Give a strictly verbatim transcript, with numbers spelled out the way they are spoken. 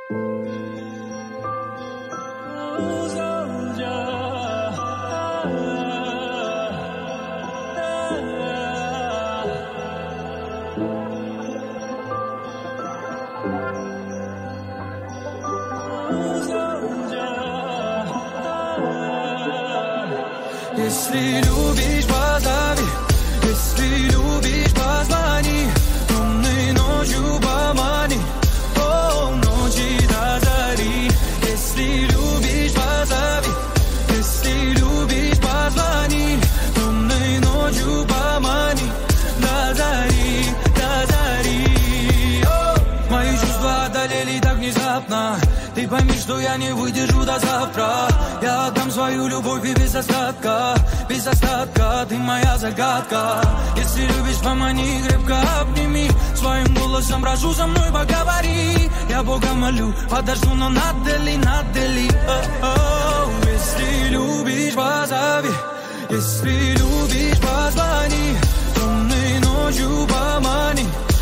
Если любишь, позови, если любишь, позвони, темной ночью помани, о, ночи до зари. Если любишь, позови, если любишь, позвони, темной ночью помани, до зари, до зари. О, мои чувства одолели так внезапно. Ты пойми, что я не выдержу до завтра. Я отдам свою любовь и без остатка, без остатка, ты моя загадка. Если любишь, помани, крепко обними, своим голосом прошу, со мной поговори. Я Бога молю, подожду, но надели, надели. Если любишь, позови, если любишь, позвони, темной ночью помани,